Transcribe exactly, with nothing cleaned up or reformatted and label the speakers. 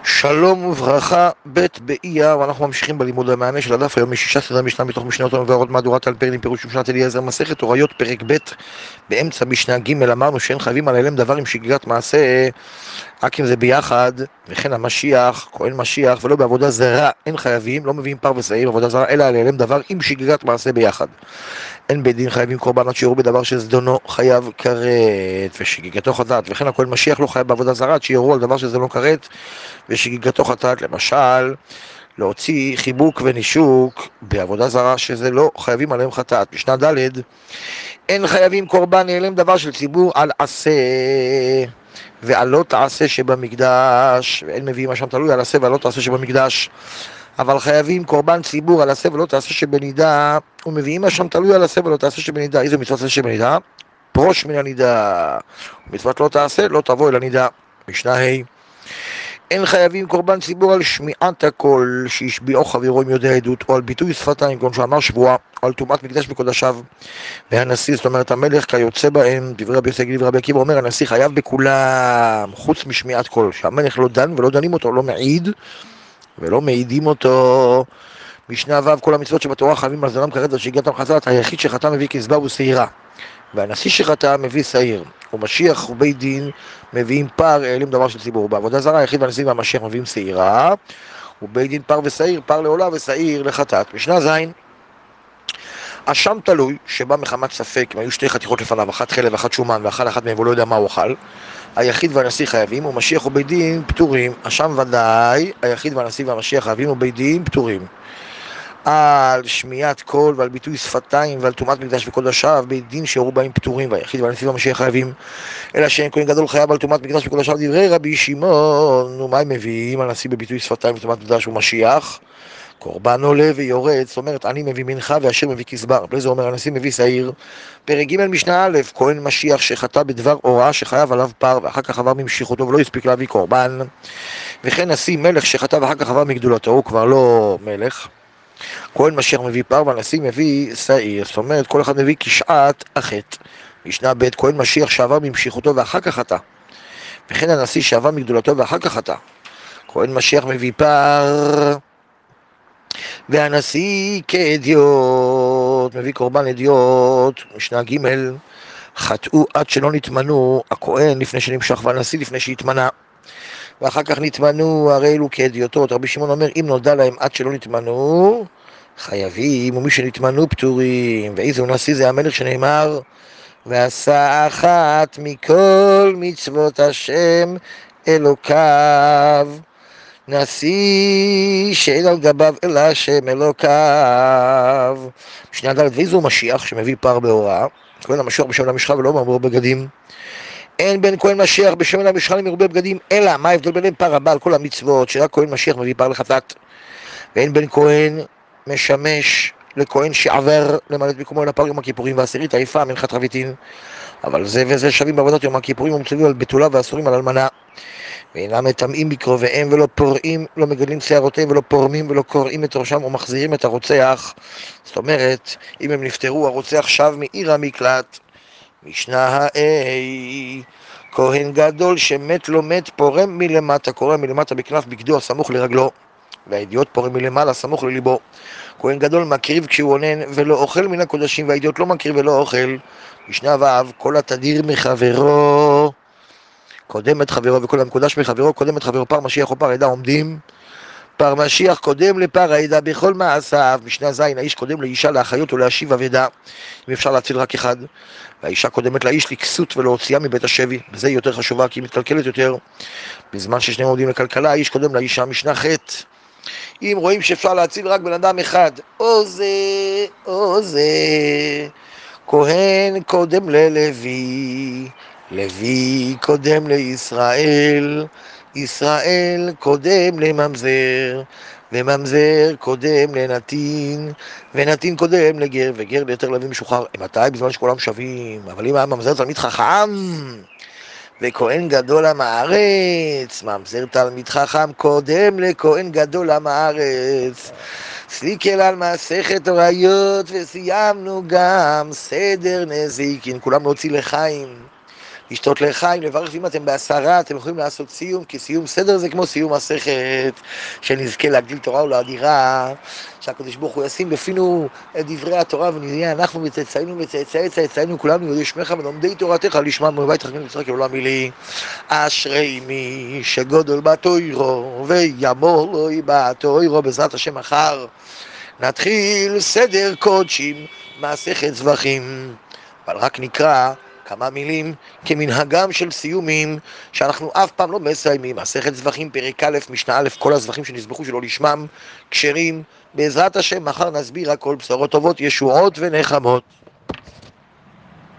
Speaker 1: שלום וברכה, ב' באייר, ואנחנו ממשיכים בלימוד המענה של הדף. היום יש שישה סדרי משנה מתוך משניות המבוארות מהדורת אלפרין עם פירוש משנת אליעזר, מסכת הוריות פרק ב', באמצע משנה ג' אמרנו שאין חייבים על הלם דבר עם שגגת מעשה, רק אם זה ביחד, וכן המשיח, כהן משיח, ולא בעבודה זרה, אין חייבים, לא מביאים פר ושעיר עבודה זרה, אלא על הלם דבר עם שגגת מעשה ביחד. אין בית דין חייבים קורבנות שיראו בדבר שזדונו חייב כרת ושגיגתו חטאת, וכן הכהן משיח לא חייב בעבודה זרה עד שיראו על דבר שזדונו כרת ושגיגתו חטאת. למשל, להוציא חיבוק ונישוק בעבודה זרה שזה לא חייבים עליהם חטאת. משנה ד' אין חייבים קורבן נעלם דבר של ציבור על עשה ועל לא תעשה שבמקדש, ואין מביאים אשם תלוי על עשה ועל לא תעשה שבמקדש, אבל חייבים קורבן ציבור על עשה ולא תעשה שבנידה, ומביאים אשם תלוי על עשה ולא תעשה שבנידה. איזו מצוות עשה שבנידה? פרוש מן הנידה. מצוות לא תעשה, לא תבוא אל הנידה. משנה ה' אין חייבים קורבן ציבור על שמיעת הקול שהשביעו חברו עם יודע עדות, או על ביטוי שפתיים כמו שאמר שבועה, או על טומאת מקדש מקודשיו. והנשיא, זאת אומרת המלך כיוצא בהם, דברי רבי יוסי דברי רבי עקיבא, אומר הנשיא חייב בכולם חוץ משמיעת קול, שהמלך לא דן ולא דנים אותו, לא מעיד ולא מעידים אותו. משנה ו' כל המצוות שבתורה חייבים על זנם כרת ושגיגתם חטאת, היחיד שחטא מביא גזבר ושעירה, והנשיא שחטא מביא שעיר, ומשיח ובית דין מביאים פר העלים דבר של ציבור. בעבודה זרה היחיד והנשיא והמשיח מביאים שעירה, ובית דין פר ושעיר, פר לעולה ושעיר לחטאת. משנה ז' אשם תלוי שבא מחמת ספק, אם היו שתי חתיכות לפניו, אחת חלב ואחת שומן, ואכל אחת מהם והוא לא יודע מה הוא אכל, היחיד והנשיא חייבים, ומשיח ובית דין פטורים. אשם ודאי, היחיד והנשיא והמשיח חייבים ובית דין פטורים. על שמיעת קול ועל ביטוי שפתיים ועל טומאת מקדש וקודשיו בית דין שיראו בהם פטורים, והיחיד והנשיא והמשיח חייבים, אלא שאין כהן גדול חייב על טומאת מקדש וקודשיו. דברי רבי שמעון, ומה הם מביאים? הנשיא בביטוי שפתיים וטומאת מקדש ומשיח קורבן עולה ויורד, זאת אומרת אני מביא מנחה והשיר מביא כסבר. בלי זה אומר הנשיא מביא שעיר. פרק ג' משנה א' כהן משיח שחטא בדבר הוראה שחייב עליו פר ואחר כך עבר ממשיכותו ולא הספיק להביא קורבן, וכן נשיא מלך שחטא ואחר כך עבר מגדולתו, הוא כבר לא מלך, כהן משיח מביא פר והנשיא מביא שעיר, זאת אומרת כל אחד מביא כשעת החטא. משנה ב' כהן משיח שעבר ממשיכותו ואחר כך חטא, וכן הנשיא שעבר מגדולתו ואחר כך חטא, כהן משיח מביא פר והנשיא כאדיוט מביא קורבן אדיוט. משנה ג' חטאו עד שלא נתמנו, הכהן לפני שנמשך והנשיא לפני שהתמנה, ואחר כך נתמנו, הרי אלו כאדיוטות. רבי שמעון אומר אם נודע להם עד שלא נתמנו חייבים, ומי שנתמנו פטורים. ואיזה נשיא? זה המלך שנאמר ועשה אחת מכל מצוות השם אלוקיו, נשיא שאין על גביו אלא השם אלוקיו. משנה ד' ואיזו משיח שמביא פר בהוראה, כהן המשיח בשמן המשחה ולא מרובה בגדים. אין בין כהן משיח בשמן המשחה למרובה בגדים, אלא מה ההבדל ביניהם? פר הבא על כל המצוות, שרק כהן משיח מביא פר לחטאת. ואין בין כהן משמש לכהן שעבר למלאת מקומו אל הפר יום הכיפורים ועשירית עייפה מנחת רביתין, אבל זה וזה שווים בעבודת יום הכיפורים ומצווים על בתולה ואסורים על אלמנה. ואינם מטמאים בקרוביהם ולא פורעים, לא מגדלים שערותיהם ולא פורמים ולא קורעים את ראשם ומחזירים את הרוצח. זאת אומרת, אם הם נפטרו, הרוצח שב מעיר המקלט. משנה ה' כהן גדול שמת לא מת פורם מלמטה, קורא מלמטה בכנף בגדו הסמוך לרגלו, והאידיוט פורם מלמעלה סמוך לליבו. כהן גדול מקריב כשהוא עונן ולא אוכל מן הקודשים, והאידיוט לא מקריב ולא אוכל. משנה ו' כל התדיר מחברו קודם את חברו, וכל המקודש מחברו קודם את חברו. פר משיח או פר עדה עומדים, פר משיח קודם לפר העדה בכל מעשיו. משנה ז' האיש קודם לאישה לאחיות ולהשיב אבדה, אם אפשר להציל רק אחד, והאישה קודמת לאיש לכסות ולהוציאה מבית השבי, וזה היא יותר חשובה כי היא מתקלקלת יותר. בזמן ששניהם עומדים לכלכלה האיש קודם לאישה. משנה ח' אם רואים שאפשר להציל רק בן אדם אחד, או זה או זה, כהן קודם ללוי, לוי קודם לישראל, ישראל קודם לממזר, וממזר קודם לנתין, ונתין קודם לגר, וגר ליתר לוי משוחרר. מתי? בזמן שכולם שווים. אבל אם היה ממזר תלמיד חכם וכהן גדול עם הארץ, ממזר תלמיד חכם קודם לכהן גדול עם הארץ. סליקל על מסכת הוריות, וסיימנו גם סדר נזיקין, כולם להוציא לחיים. לשתות לחיים, לברך, ואם אתם בעשרה אתם יכולים לעשות סיום, כי סיום סדר זה כמו סיום מסכת, שנזכה להגדיל תורה ולאדירה, שהקדוש ברוך הוא ישים בפינו את דברי התורה ונהיה אנחנו וצאצאינו וצאצאי צאצאינו כולנו יודעי שמך ולומדי תורתך לשמם בבית חכמים בצורה כעולם מילי. אשרי מי שגודל בתוירו וימול בתוירו. בעזרת השם מחר נתחיל סדר קודשים מסכת זבחים, אבל רק נקרא כמה מילים כמנהגם של סיומים שאנחנו אף פעם לא מסיימים. מסכת זבחים פרק א' משנה א', כל הזבחים שנזבחו שלא לשמם כשרים. בעזרת השם מחר נסביר הכל, בשורות טובות, ישועות ונחמות.